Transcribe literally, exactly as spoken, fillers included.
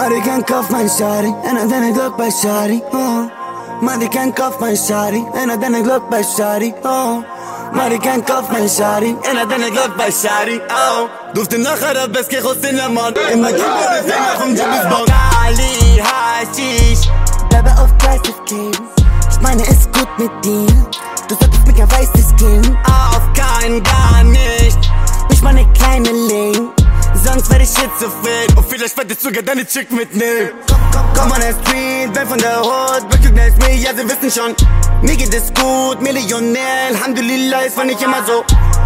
Mari kein Kopf, mein Shari, einer deine Glock bei Shari, oh. Mari kein Kopf, mein Shari, einer deine Glock bei Shari, oh. Mari kein Kopf, mein Shari, einer deine Glock bei Shari, oh. Durfte nach Arabesk, ich aus in der Mann. Immer gibt es den Finger vom James Bond. Kali, Haschisch, bleibe auf Gleis, Kind. Ich meine, es ist gut mit dir. Du solltest mit kein weißes Kind. auf keinen, gar nicht. Ich meine kleine Lane, Sonst werde ich schizophren und vielleicht werde ich sogar deine Chick mitnehmen. Komm an der Street, bin von der Hood, recognize me, ja sie wissen schon. Mir geht es gut, Millionär, Alhamdulillah, es war nicht immer so.